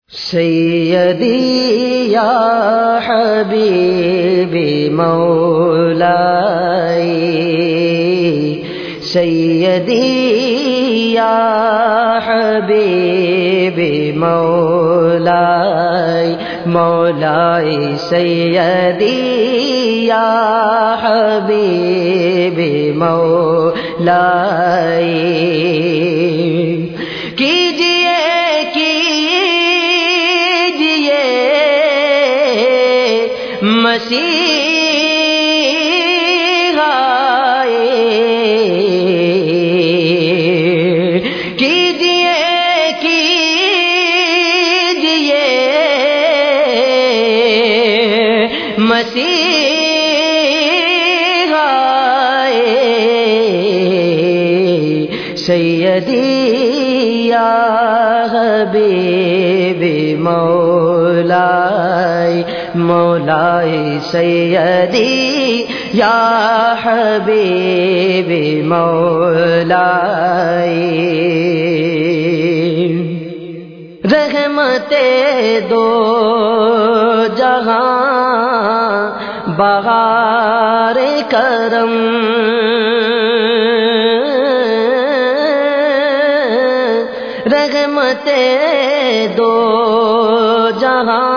سیدی یا حبیبی مولائی، سیدی یا حبیبی مولائی، مولائی سیدی یا حبیبی مولائی، کیجئے مسیحا کیجئے مسیحا سیدی یا حبیبی مولائی، مولائی سیدی یا حبیبی مولائی، رحمت دو جہاں بہار کرم، رحمت دو جہاں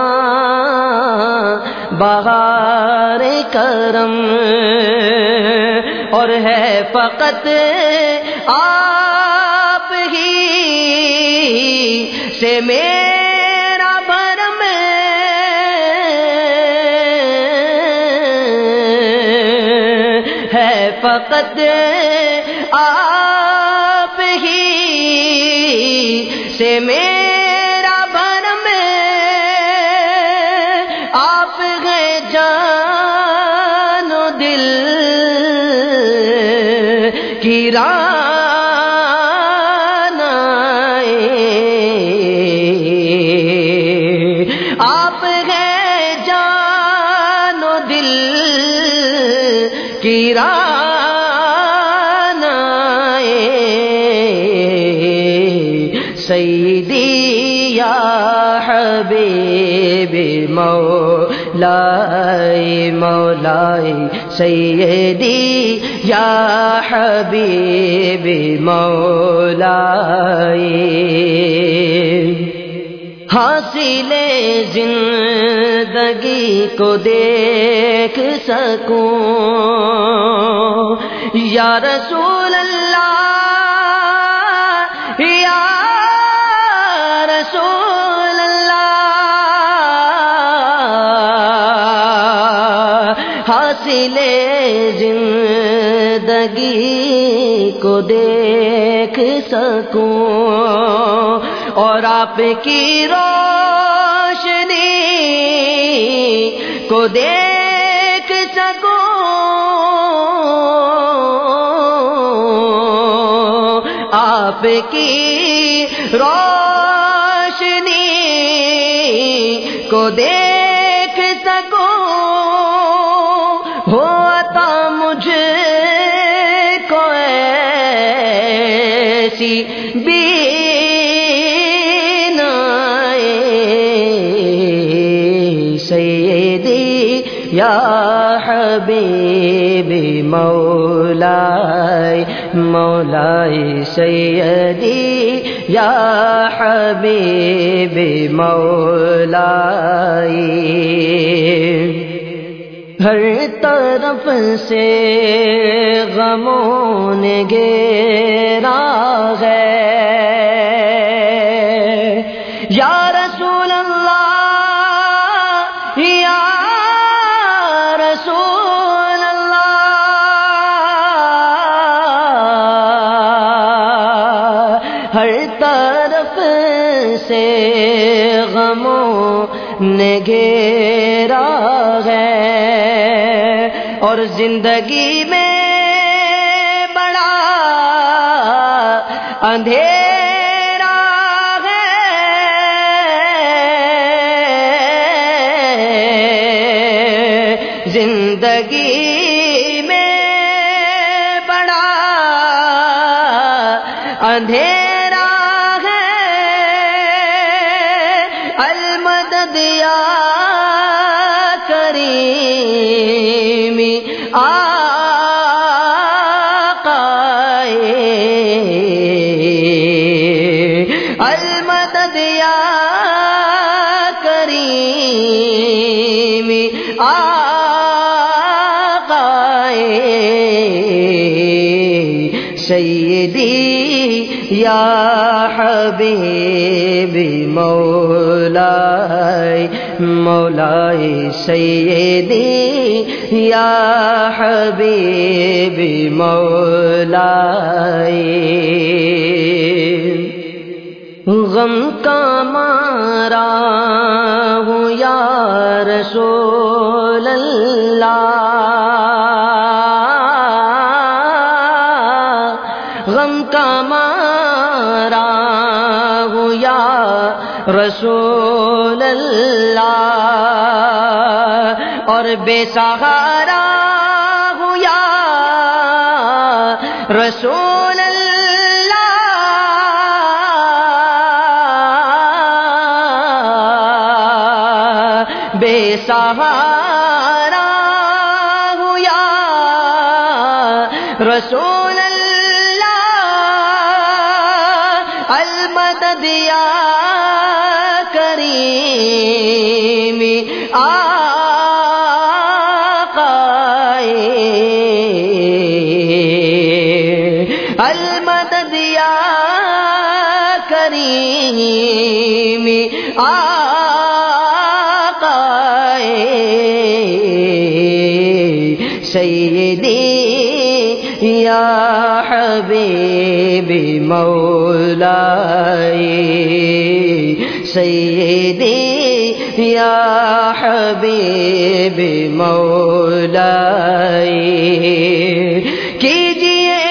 بہار کرم، اور ہے فقط آپ ہی سے میرا بھرم، ہے فقط آپ ہی سے میرا بھرم، آپ ہے جان و دل کی رانائی، آپ ہے جان و دل کی رانائی، سیدی یا حبیبی مولائی، مولائی سیدی یا حبیبی مولائی، حاصل زندگی کو دیکھ سکوں یا رسول اللہ، یا رسول اللہ، حاصل زندگی کو دیکھ سکوں اور آپ کی روشنی کو دیکھ سکوں، آپ کی روشنی کو دیکھ سکوں، ہو عطا مجھ کو ایسی بینائی، سیدی یا حبیبی مولائی، مولائی سیدی یا حبیبی مولائی، ہر طرف سے غموں نے گھیرا ہے، یا رسول اللہ، یا رسول اللہ، ہر طرف سے غموں نے گھیرا ہے، اور زندگی میں بڑا اندھیرا ہے، زندگی میں بڑا اندھیرا ہے، المدد یا کریم آقائے المدد یا کریم آقائے سیدی یا حبیبی مولائی مولائی سیدی یا حبیبی مولائی غم کا مارا ہوں یا رسول اللہ غم کا مارا ہوں یا رسول اللہ اور بے سہارا ہوں یا رسول اللہ بے سہارا ہوں یا رسول المدد یا کریم آقائے المدد یا کریم آقائے سیدی یا حبیبی مولائی سیدی یا حبیبی مولائی کیجئے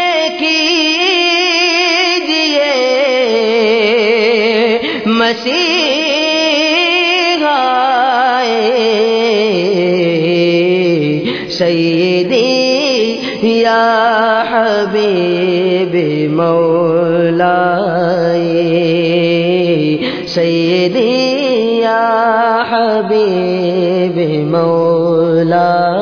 کیجئے مسیحا سیدی یا حبیبی مولائی سیدی یا حبیبی مولائی